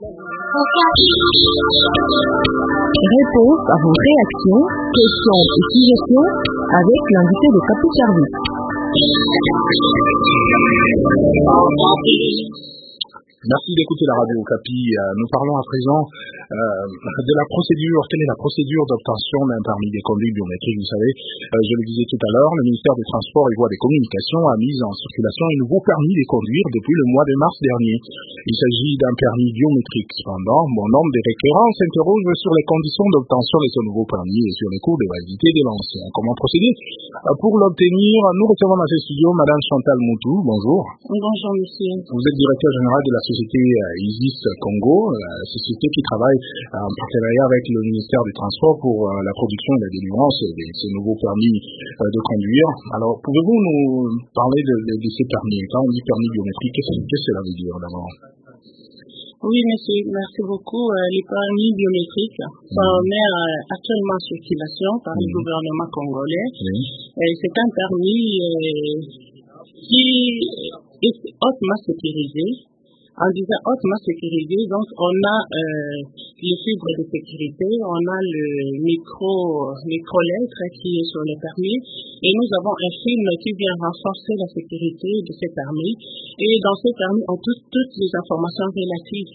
Réponse à vos réactions, questions et suggestions avec l'invité de Capi Service. Merci d'écouter la radio Capi. Nous parlons à présent de la procédure. Quelle est la procédure d'obtention d'un permis de conduite biométrique? Vous savez, je le disais tout à l'heure, le ministère des Transports et Voies des Communications a mis en circulation un nouveau permis de conduire depuis le mois de mars dernier. Il s'agit d'un permis biométrique. Cependant, bon nombre de requérants s'interrogent sur les conditions d'obtention de ce nouveau permis et sur les cours de validité de l'ancien. Comment procéder? Pour l'obtenir, nous recevons dans ce studio Madame Chantal Moutou. Bonjour. Bonjour, monsieur. Vous êtes directeur général de la société ISIS Congo, société qui travaille en partenariat avec le ministère des Transports pour la production et la délivrance de ces nouveaux permis de conduire. Alors, pouvez-vous nous parler de ces permis? Quand on dit permis biométrique, qu'est-ce que cela veut dire d'abord? Oui, monsieur, merci beaucoup. Les permis biométriques sont mis actuellement en circulation par le gouvernement congolais. C'est un permis qui est hautement sécurisé. En disant hautement sécurisé, donc on a les fibres de sécurité, on a le micro-lettre qui est sur le permis, et nous avons un film qui vient renforcer la sécurité de ce permis. Et dans ce permis, on trouve toutes les informations relatives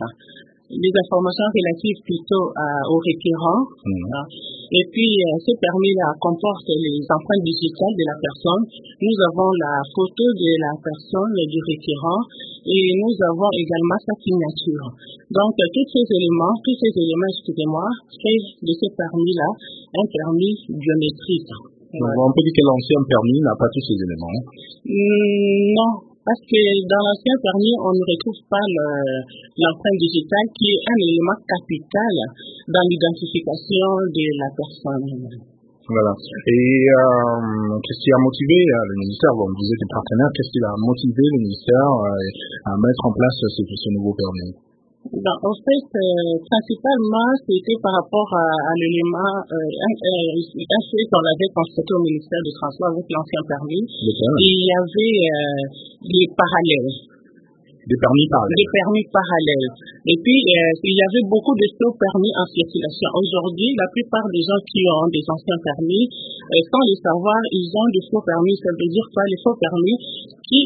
plutôt aux requérants. Et puis, ce permis-là comporte les empreintes digitales de la personne. Nous avons la photo de la personne, du requérant, et nous avons également sa signature. Donc, tous ces éléments, excusez-moi, fait de ce permis-là un permis biométrique. On peut dire que l'ancien permis n'a pas tous ces éléments. Non. Parce que dans l'ancien permis, on ne retrouve pas l'empreinte digitale qui est un élément capital dans l'identification de la personne. Voilà. Et qu'est-ce qui a motivé le ministère? Bon, vous êtes des partenaires, qu'est-ce qui a motivé le ministère à mettre en place ce nouveau permis? En fait, principalement, c'était par rapport à l'élément, un fait qu'on avait constaté au ministère du Transport avec l'ancien permis. Il y avait des parallèles. Des permis parallèles. Et puis, il y avait beaucoup de faux permis en circulation. Aujourd'hui, la plupart des gens qui ont des anciens permis, sans le savoir, ils ont des faux permis. Ça veut dire quoi? Les faux permis qui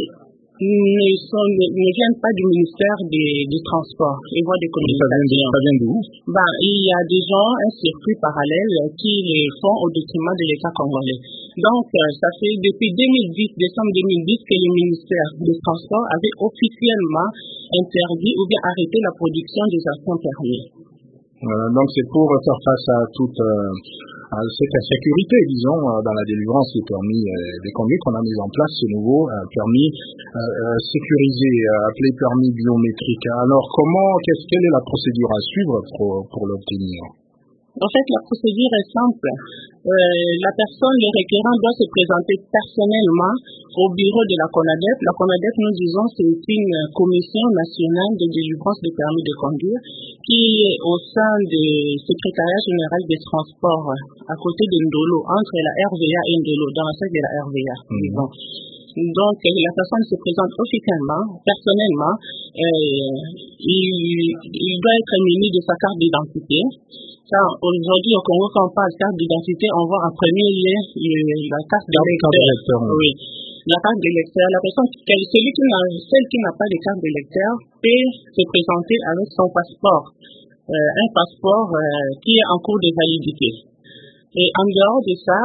ne viennent pas du ministère des Transports et Voies des Communications. Ça vient d'où? Il y a des gens, un circuit parallèle qui les font au détriment de l'État congolais. Donc, ça fait depuis décembre 2010 que le ministère des Transports avait officiellement interdit ou bien arrêté la production des anciens permis. Donc, c'est pour faire face à toute cette insécurité, disons, dans la délivrance des permis de conduire qu'on a mis en place ce nouveau permis sécurisé, appelé permis biométrique. Alors, quelle est la procédure à suivre pour l'obtenir? En fait, la procédure est simple. La personne, le requérant, doit se présenter personnellement au bureau de la CONADEP. La CONADEP, nous disons, c'est une commission nationale de délivrance des permis de conduire qui est au sein du secrétariat général des transports à côté de Ndolo, entre la RVA et Ndolo, dans la salle de la RVA. Donc, la personne se présente officiellement, personnellement. Il doit être muni de sa carte d'identité. Aujourd'hui, au Congo, quand on parle de carte d'identité, on voit en premier lieu la carte d'électeur. Oui, la carte d'électeur. La personne, celle qui n'a pas de carte d'électeur peut se présenter avec son passeport. Un passeport qui est en cours de validité. Et en dehors de ça,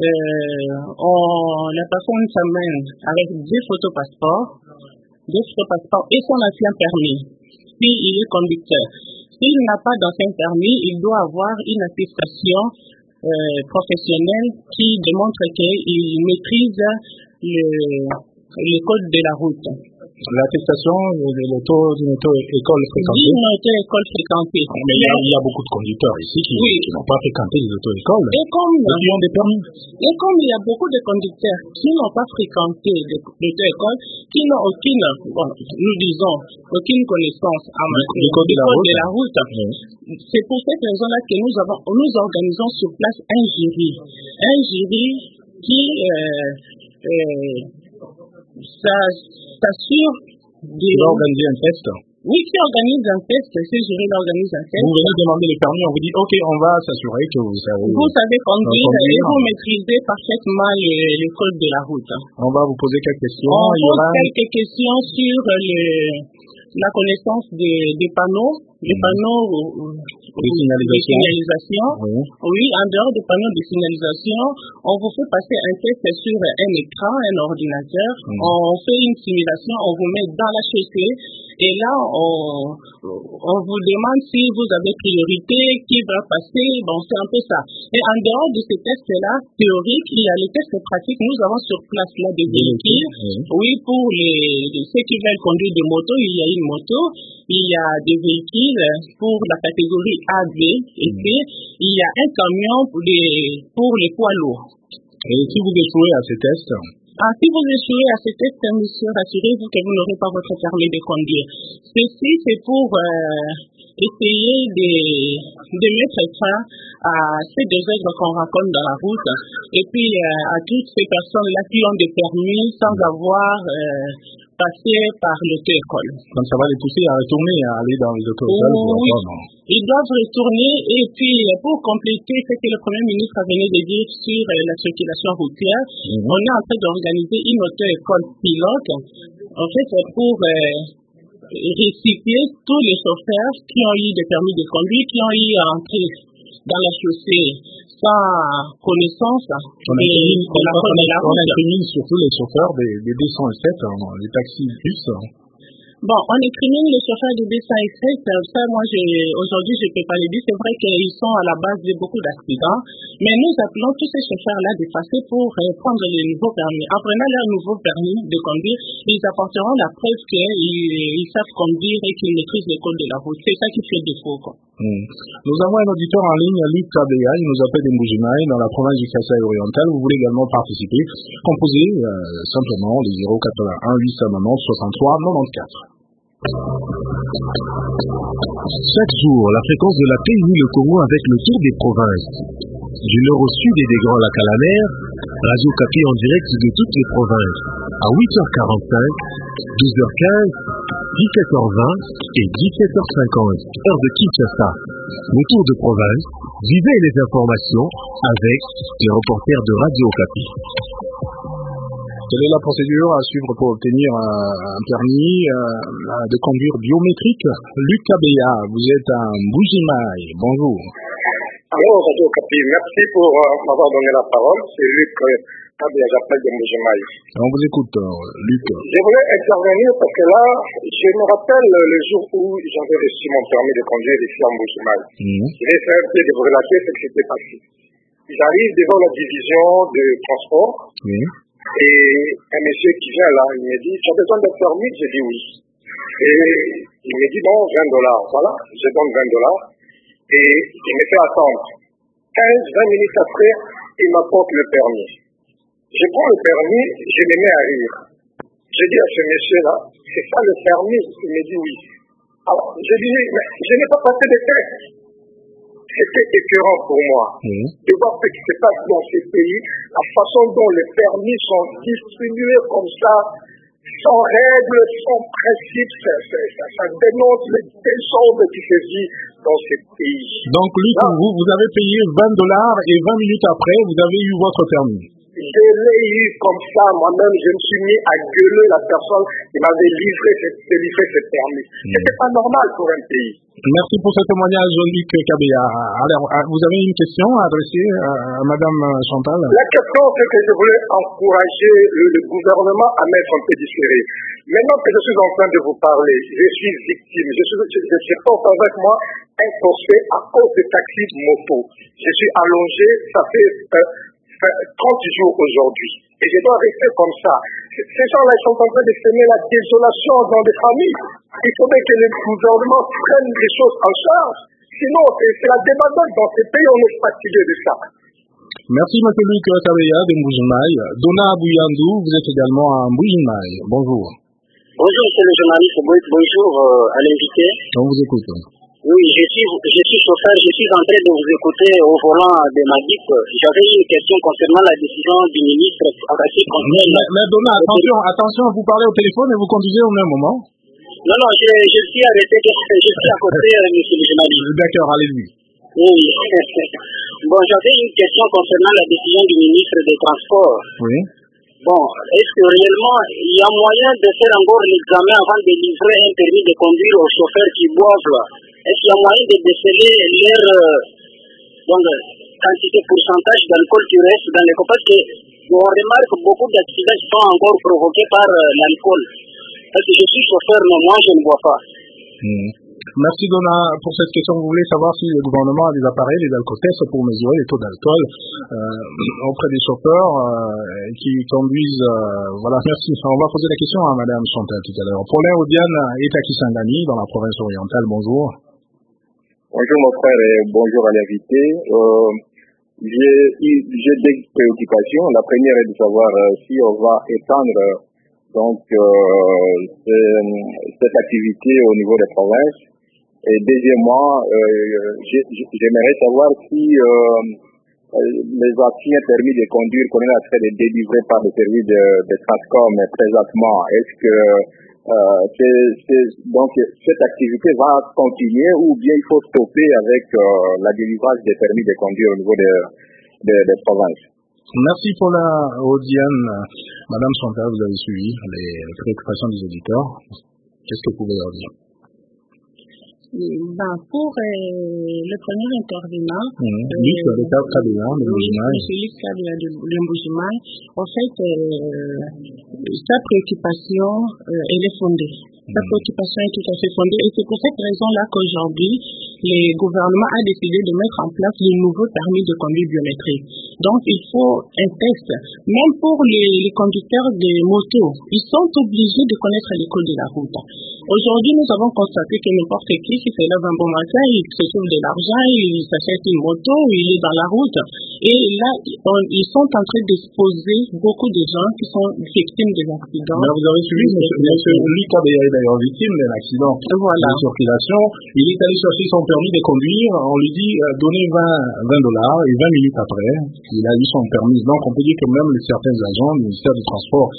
la personne s'amène avec deux photos passeports et son ancien permis, puis il est conducteur. S'il n'a pas d'ancien permis, il doit avoir une attestation professionnelle qui démontre qu'il maîtrise le code de la route. L'attestation d'une auto-école fréquentée. D'une auto-école fréquentée. Mais il y a beaucoup de conducteurs ici qui n'ont pas fréquenté les auto-écoles. Et qui ont des permis. Et comme il y a beaucoup de conducteurs qui n'ont pas fréquenté l'auto-école, qui n'ont aucune connaissance du code de la route. C'est pour cette raison-là que nous organisons sur place un jury. Un jury qui s'assure de organiser un test. Oui, qui organise un test, c'est jury organise un test. Vous venez demander les permis, on vous dit, ok, on va s'assurer que vous savez. Vous savez conduire et vous maîtrisez parfaitement les codes de la route. On va vous poser quelques questions. On pose quelques questions sur la connaissance des panneaux. Les panneaux de signalisation. Oui, en dehors des panneaux de signalisation, on vous fait passer un test sur un écran, un ordinateur. On fait une simulation, on vous met dans la chaussée et là, on vous demande si vous avez priorité, qui va passer. Bon, c'est un peu ça. Et en dehors de ces tests-là, théoriques, il y a les tests pratiques. Nous avons sur place là des véhicules. Oui, pour ceux qui veulent conduire des motos, il y a une moto. Il y a des véhicules pour la catégorie A, B et C. Il y a un camion pour les poids lourds. Et si vous échouez à ces tests? Si vous échouez à ces tests, monsieur, rassurez-vous que vous n'aurez pas votre permis de conduire. Ceci, c'est pour essayer de mettre fin à ces désordres qu'on rencontre dans la route et puis à toutes ces personnes-là qui ont des permis sans avoir passé par l'auto-école. Donc ça va les pousser à retourner, à aller dans les auto-écoles? Oui, ils doivent retourner et puis pour compléter ce que le Premier ministre venait de dire sur la circulation routière, on est en train d'organiser une auto-école pilote, en fait pour recycler tous les chauffeurs qui ont eu des permis de conduire, qui ont eu à entrer dans la chaussée sans connaissance de la route. On incrimine surtout les chauffeurs des 207, les taxis bus. Bon, on incrimine les chauffeurs de 207. Ça, moi, aujourd'hui, je ne peux pas le dire. C'est vrai qu'ils sont à la base de beaucoup d'accidents. Mais nous appelons tous ces chauffeurs-là de passer pour prendre les nouveaux permis. En prenant leur nouveau permis de conduire, ils apporteront la preuve qu'ils savent conduire et qu'ils maîtrisent les codes de la route. C'est ça qui fait défaut, quoi. Nous avons un auditeur en ligne, Luc Kabea, il nous appelle de Mbujimayi, dans la province du Kasaï oriental. Vous voulez également participer? Composez simplement les 081 890 63 94. Chaque jour, la fréquence de la paix unit le Congo avec le tour des provinces. Du nord au sud et des Grands Lacs à la mer, Radio Kapi en direct de toutes les provinces. À 8h45, 12h15, 17h20 et 17h50, heure de Kinshasa. Le tour de province, vivez les informations avec les reporters de Radio Kapi. Quelle est la procédure à suivre pour obtenir un permis de conduire biométrique? Luc Kabea, vous êtes à Mbujimayi. Bonjour. Alors, Radio Kapi, merci pour m'avoir donné la parole. C'est Luc Kabea, j'appelle de Mbujimayi. On vous écoute, Luc. Je voulais intervenir parce que là, je me rappelle le jour où j'avais reçu mon permis de conduire ici à Mbujimayi. Je vais faire un peu de vous relater ce qui s'était passé. J'arrive devant la division de transport. Et un monsieur qui vient là, il me dit, tu as besoin d'un permis? J'ai dit oui. Et il me dit, bon, $20. Voilà, je donne $20. Et il me fait attendre. 15-20 minutes après, il m'apporte le permis. Je prends le permis, je me mets à rire. Je dis à ce monsieur-là, c'est ça le permis? Il me dit oui. Alors, je dis, mais je n'ai pas passé de test. C'était écœurant pour moi de voir ce qui se passe dans ces pays, la façon dont les permis sont distribués comme ça, sans règles, sans principes, ça dénonce le désordre qui se vit dans ces pays. Donc Luc, vous avez payé $20 et 20 minutes après, vous avez eu votre permis. Je l'ai eu comme ça, moi-même, je me suis mis à gueuler la personne qui m'avait livré ce permis. C'était pas normal pour un pays. Merci pour ce témoignage, Luc Kabea. Alors, vous avez une question à adresser à Madame Chantal? La question, c'est que je voulais encourager le gouvernement à mettre un peu de sérieux. Maintenant que je suis en train de vous parler, je suis victime. Je porte avec moi un corset à cause de taxi moto. Je suis allongé, ça fait 30 jours aujourd'hui. Et je dois rester comme ça. Ces gens-là sont en train de semer la désolation dans les familles. Il faudrait que le gouvernement prenne les choses en charge. Sinon, c'est la débandade dans ces pays, on est fatigué de ça. Merci, M. Luc Kabea de Mbujimayi. Donna Bouyandou, vous êtes également à Mbujimayi. Bonjour. Bonjour, monsieur le journaliste. Bonjour à l'invité. On vous écoute. Oui, je suis chauffeur, je suis en train de vous écouter au volant de ma Jeep. J'avais une question concernant la décision du ministre. Mais Donna, attention, vous parlez au téléphone et vous conduisez au même moment? Non, je suis arrêté, je suis à côté, monsieur le journaliste. D'accord, allez-y. Oui. Bon, j'avais une question concernant la décision du ministre des Transports. Oui. Bon, est-ce que réellement il y a moyen de faire encore l'examen avant de livrer un permis de conduire aux chauffeurs qui boivent là? Est-ce qu'il y a moyen de déceler leur quantité, pourcentage d'alcool qui reste dans les cours? Parce qu'on remarque beaucoup d'accidents qui sont encore provoqués par l'alcool. Parce que je suis chauffeur, mais moi je ne bois pas. Merci Donna pour cette question. Vous voulez savoir si le gouvernement a des appareils, des alcotests pour mesurer les taux d'alcool auprès des chauffeurs qui conduisent. Voilà, merci. On va poser la question à Madame Chantal tout à l'heure. Paulin Odiane est à Kisangani, dans la province orientale. Bonjour. Bonjour mon frère et bonjour à l'invité. J'ai deux préoccupations. La première est de savoir si on va étendre cette activité au niveau des provinces. Et deuxièmement, j'aimerais savoir si les anciens permis de conduire qu'on est en train de délivrer par le service de Transcom présentement, est-ce que donc cette activité va continuer ou bien il faut stopper avec la délivrance des permis de conduire au niveau des provinces? Merci pour la Odiane. Madame Chantal, vous avez suivi les préoccupations des auditeurs. Qu'est-ce que vous pouvez leur dire? Pour le premier intervenant, Monsieur Luc Kabila de Mbujimai, en fait, sa préoccupation, elle est fondée. Sa préoccupation est tout à fait fondée et c'est pour cette raison-là qu'aujourd'hui, le gouvernement a décidé de mettre en place le nouveau permis de conduite biométrique. Donc, il faut un test. Même pour les conducteurs de motos, ils sont obligés de connaître l'école de la route. Aujourd'hui, nous avons constaté que n'importe qui se lève un bon matin, il se trouve de l'argent, il s'achète une moto, il est dans la route. Et là, ils sont en train d'exposer beaucoup de gens qui sont victimes des accidents. Mais vous avez suivi, monsieur Luc Kabila est d'ailleurs victime d'un accident de circulation. Il est allé chercher son permis de conduire, on lui dit donnez $20 et 20 minutes après, il a eu son permis. Donc on peut dire que même certains agents du ministère du Transport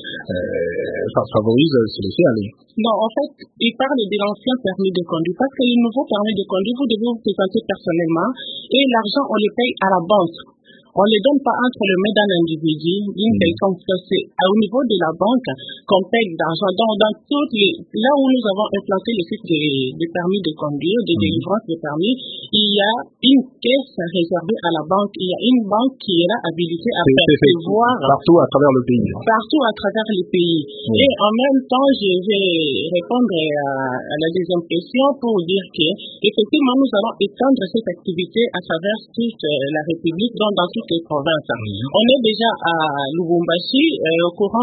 favorisent se laisser aller. Non, en fait, il parle de l'ancien permis de conduire parce que le nouveau permis de conduire, vous devez vous présenter personnellement et l'argent, on le paye à la banque. On ne les donne pas entre les mains d'un individu, d'une quelconque chose. C'est au niveau de la banque qu'on paye l'argent. Donc, là où nous avons implanté le site de permis de conduire, de délivrance de permis, il y a une caisse réservée à la banque. Il y a une banque qui est là habilitée à percevoir partout à travers le pays. Partout à travers le pays. Et en même temps, je vais répondre à la deuxième question pour dire que, effectivement, nous allons étendre cette activité à travers toute la République, donc dans toutes les provinces. On est déjà à Lubumbashi. Au courant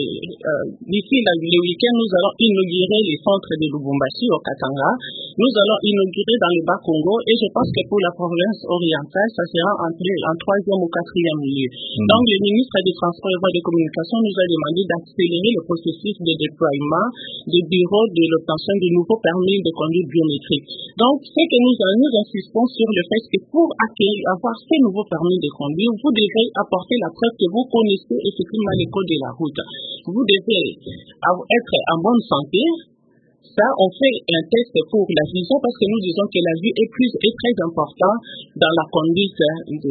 d'ici le week-end, nous allons inaugurer les centres de Lubumbashi au Katanga. Nous allons inaugurer dans le Bas-Congo et je pense que pour la province orientale, ça sera en 3e ou 4e lieu. Donc, le ministre des Transports et Voies de Communication nous a demandé d'accélérer le processus de déploiement des bureaux de l'obtention du nouveau permis de conduite biométrique. Donc, c'est que nous insistons sur le fait que pour avoir ces nouveaux permis de conduire, vous devez apporter la preuve que vous connaissez effectivement les codes de la route. Vous devez être en bonne santé. Ça, on fait un test pour la vision parce que nous disons que la vue est très importante dans la conduite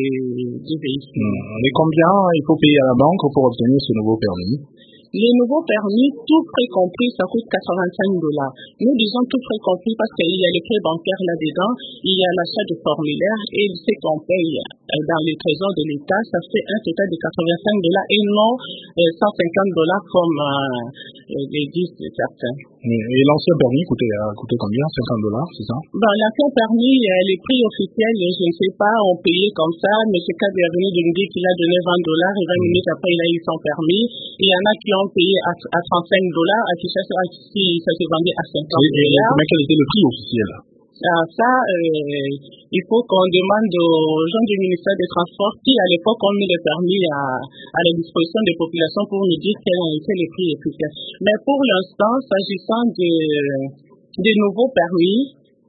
du véhicule. Mais combien il faut payer à la banque pour obtenir ce nouveau permis? Les nouveaux permis, tout frais compris, ça coûte $85. Nous disons tout frais compris parce qu'il y a les frais bancaires là-dedans, il y a l'achat de formulaires et ce qu'on paye dans le trésor de l'État, ça fait un total de $85 et non $150 comme les disent certains. Et l'ancien permis coûtait combien? $50, c'est ça? L'ancien permis, les prix officiels, je ne sais pas, on payait comme ça, mais ce cas est venu de me dire qu'il a donné $20 et 20 minutes après, il a eu son permis. Il y en a qui ont payé à $35, à qui ça se vendait à $50. Mais quel était le prix officiel? Il faut qu'on demande aux gens du ministère des Transports qui, à l'époque, ont mis les permis à la disposition des populations pour nous dire quels ont été les prix efficaces. Mais pour l'instant, s'agissant des nouveaux permis,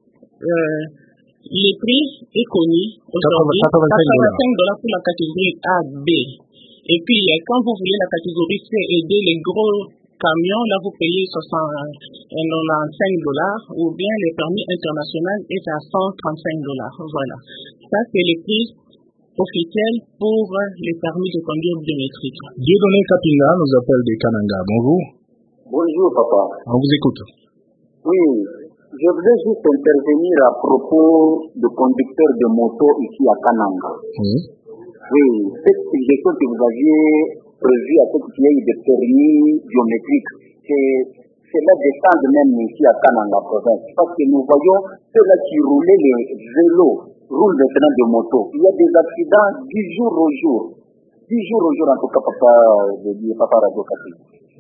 le prix est connu aujourd'hui. $85 pour la catégorie A, B. Et puis, quand vous voulez la catégorie C et D, les gros camion, là vous payez $95, ou bien le permis international est à $135. Voilà. Ça, c'est les prix officiels pour les permis de conduire biométriques. Dieudonné Kapinga nous appelle des Kananga. Bonjour. Bonjour, papa. On vous écoute. Oui, je voulais juste intervenir à propos de conducteurs de moto ici à Kananga. Oui, cette suggestion que vous aviez prévue à ce qu'il y ait des permis biométriques, c'est là descendre même ici à Kananga province. Parce que nous voyons ceux-là qui roulaient les vélos, roulent maintenant de moto. Il y a des accidents 10 jours au jour. 10 jours au jour, en tout cas, papa Radio Café.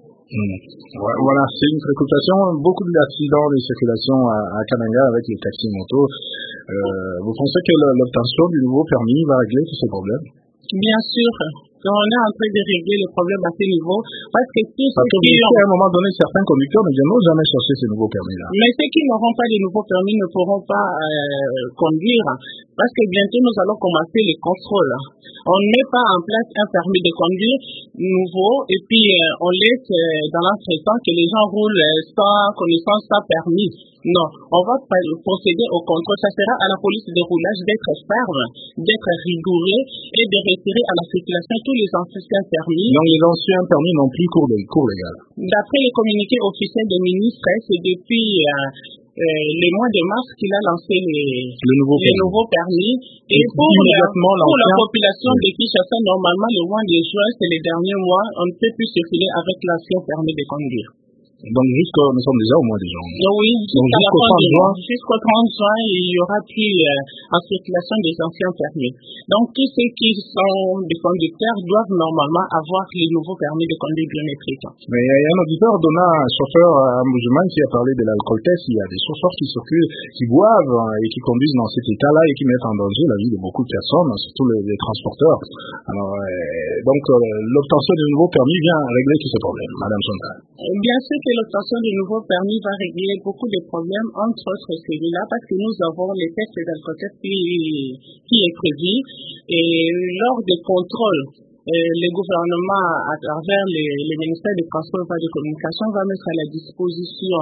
Voilà, c'est une préoccupation. Beaucoup d'accidents de circulation à Kananga avec les taxis motos. Vous pensez que l'obtention du nouveau permis va régler tous ces problèmes? Bien sûr. On est en train de régler le problème à ce niveau, parce que à un moment donné, certains conducteurs ne viendront jamais chercher ces nouveaux permis-là. Mais ceux qui n'auront pas de nouveaux permis ne pourront pas conduire, parce que bientôt nous allons commencer les contrôles. On ne met pas en place un permis de conduire nouveau, et puis on laisse dans l'entretemps que les gens roulent sans connaissance, sans permis. Non, on va procéder au contrôle. Ça sera à la police de roulage d'être ferme, d'être rigoureux et de retirer à la circulation tous les anciens permis. Donc les anciens permis n'ont plus cours légal. D'après les communiqués officiels des ministres, c'est depuis les mois de mars qu'il a lancé les nouveaux permis. Et pour la population de Kinshasa, normalement le mois de juin, c'est les derniers mois, on ne peut plus circuler avec l'ancien permis de conduire. Donc nous sommes déjà au mois de juin. Oui, jusqu'au 30 juin, il y aura plus en circulation des anciens permis. Donc tous ceux qui sont des conducteurs doivent normalement avoir les nouveaux permis de conduire biométriques. Mais il y a un auditeur, un chauffeur à Moujouman, qui a parlé de l'alcool test. Il y a des chauffeurs qui circulent, qui boivent et qui conduisent dans cet état-là et qui mettent en danger la vie de beaucoup de personnes, surtout les transporteurs. Alors, donc l'obtention du nouveau permis vient régler tous ces problèmes, Madame Sonda. Bien sûr que l'obtention du nouveau permis va régler beaucoup de problèmes, entre autres celui-là, parce que nous avons les tests d'alcotest qui est prévu. Et lors des contrôles, le gouvernement, à travers les ministères des Transports et de Communication, va mettre à la disposition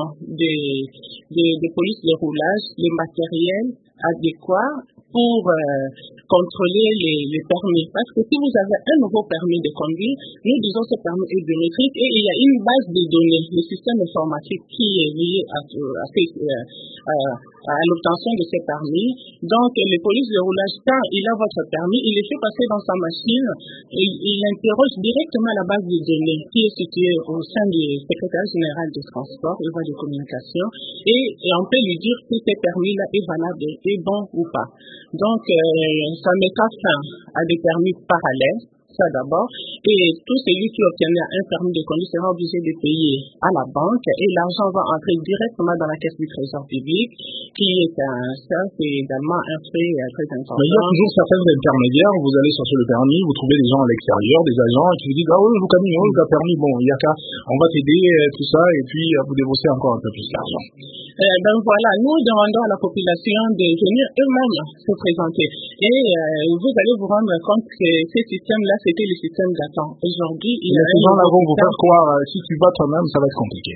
des polices de roulage les matériels adéquats pour contrôler les permis. Parce que si vous avez un nouveau permis de conduire, nous disons que ce permis est biométrique et il y a une base de données, le système informatique qui est lié à l'obtention de ces permis. Donc, les polices de roulage, quand il a votre permis, il le fait passer dans sa machine et il interroge directement la base de données qui est située au sein du secrétaire général des transports et voies de communication et on peut lui dire si ce permis-là est valable, est bon ou pas. Donc, ça mettra fin à des permis parallèles, ça d'abord, et tout celui qui obtiendra un permis de conduire sera obligé de payer à la banque et l'argent va entrer directement dans la caisse du trésor public, qui est c'est également un fait très important. Mais il y a toujours certains intermédiaires, vous allez chercher le permis, vous trouvez des gens à l'extérieur, des agents qui vous disent ah oui, vous avez un permis, bon, il y a qu'à, on va t'aider, tout ça, et puis vous déboursez encore un peu plus d'argent. Ben voilà, nous demandons à la population de venir eux-mêmes se présenter. Et vous allez vous rendre compte que ce système-là, c'était le système d'attente. Aujourd'hui, il y a ces gens-là vont vous faire croire, si tu vas toi-même, ça va être compliqué.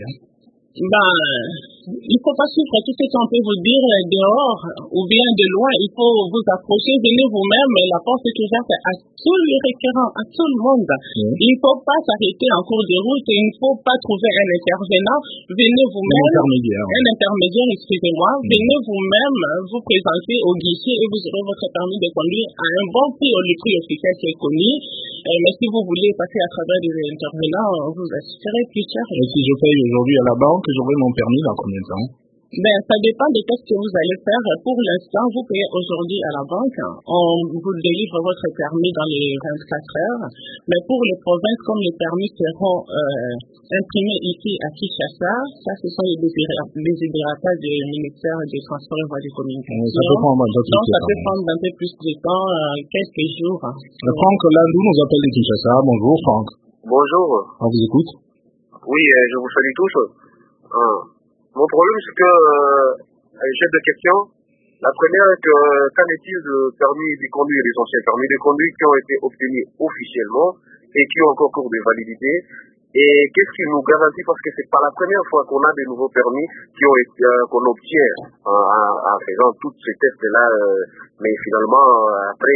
Il faut pas suivre tout ce qu'on peut vous dire dehors ou bien de loin. Il faut vous approcher, venez vous-même. La porte est ouverte à tous les requérants, à tout le monde. Il ne faut pas s'arrêter en cours de route et il ne faut pas trouver un intervenant. Venez vous-même. Un intermédiaire, excusez-moi. Venez vous-même vous présenter au guichet et vous aurez votre permis de conduire à un bon prix au prix officiel qui est connu. Mais si vous voulez passer à travers des intervenants, vous assisterez plus cher. Et si je paye aujourd'hui à la banque, j'aurai mon permis dans combien de temps? Ça dépend des tests que vous allez faire. Pour l'instant, vous payez aujourd'hui à la banque. On vous délivre votre permis dans les 24 heures. Mais pour les provinces, comme les permis seront imprimés ici à Kinshasa, ça, ce sont les désirata du ministère des Transports et voies de communication. Ça peut prendre un peu plus de temps, quelques jours. Franck Landou nous appelle de Kinshasa. Bonjour, Franck. Bonjour. On vous écoute. Oui, je vous salue tous. Mon problème, c'est que j'ai deux questions. La première est que qu'en est-il de permis de conduire, les anciens permis de conduire qui ont été obtenus officiellement et qui ont encore cours de validité? Et qu'est-ce qui nous garantit, parce que c'est pas la première fois qu'on a des nouveaux permis qu'on obtient en faisant tous ces tests-là, mais finalement, après,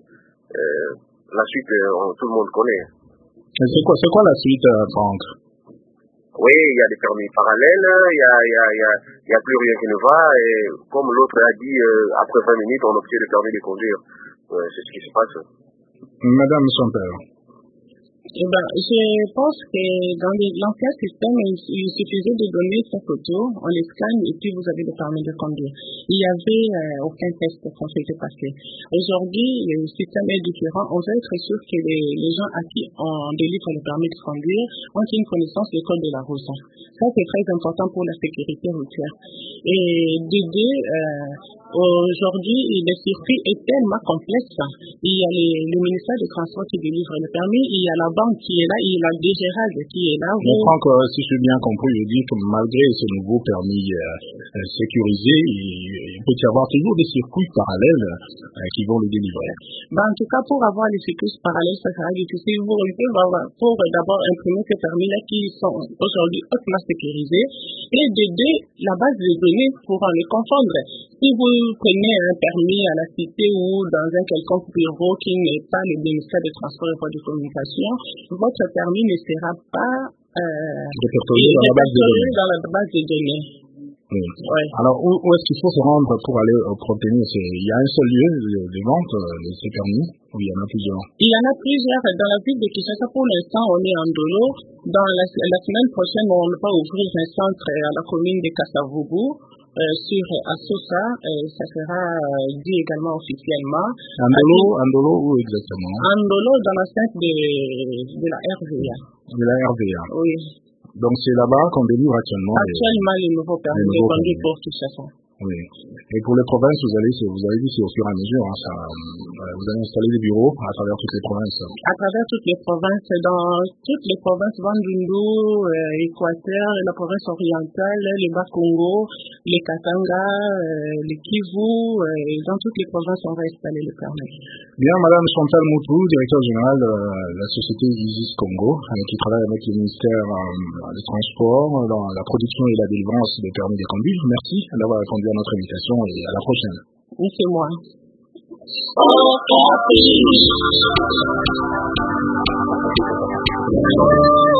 la suite, tout le monde connaît. C'est quoi la suite, Franck? Oui, il y a des permis parallèles, il y a plus rien qui ne va, et comme l'autre a dit, après 20 minutes, on obtient le permis de conduire. C'est ce qui se passe. Madame Chantal. Je pense que dans l'ancien système, il suffisait de donner sa photo, on les scanne et puis vous avez le permis de conduire. Il n'y avait aucun test qu'on s'était passé. Aujourd'hui, le système est différent. On veut être sûr que les gens à qui on délivre le permis de conduire ont une connaissance du code de la route. Ça, c'est très important pour la sécurité routière. Et aujourd'hui, le circuit est tellement complexe. Il y a le ministère des Transports qui délivre le permis, il y a la banque qui est là, il y a la DGRAD qui est là. Mais Franck, si je suis bien compris, je dis que malgré ce nouveau permis sécurisé, il peut y avoir toujours des circuits parallèles qui vont le délivrer. En tout cas, pour avoir les circuits parallèles, ça sera difficile. Pour d'abord imprimer ces permis-là qui sont aujourd'hui hautement sécurisés et d'aider la base de données pour en les confondre. Si vous prenez un permis à la cité ou dans un quelconque bureau qui n'est pas le ministère des Transports et de Communication, votre permis ne sera pas répertorié dans la base de données. Oui. Ouais. Alors, où est-ce qu'il faut se rendre pour aller obtenir il y a un seul lieu de vente de ces permis ou il y en a plusieurs? Il y en a plusieurs. Dans la ville de Kinshasa, pour l'instant, on est en Ndolo. Dans la semaine prochaine, on va ouvrir un centre à la commune de Kasavubu. Sur Assosa, ça sera dit également officiellement. Ndolo où exactement? Ndolo dans l'enceinte de la RVA. De la RVA? Oui. Donc c'est là-bas qu'on délivre actuellement. Actuellement, les nouveaux permis de conduire pour Kinshasa. Oui. Et pour les provinces, vous avez dit c'est au fur et à mesure. Vous allez installer des bureaux à travers toutes les provinces. À travers toutes les provinces, dans toutes les provinces, Bandundu, Équateur, la province orientale, le Bas-Congo, les Katanga, les Kivu, dans toutes les provinces, on va installer le permis. Bien, Madame Chantal Moutou, directeur général de la société Isis Congo, qui travaille avec le ministère des Transports dans la production et la délivrance des permis de conduire. Merci d'avoir répondu à notre invitation et à la prochaine. Oui, c'est moi. Oh,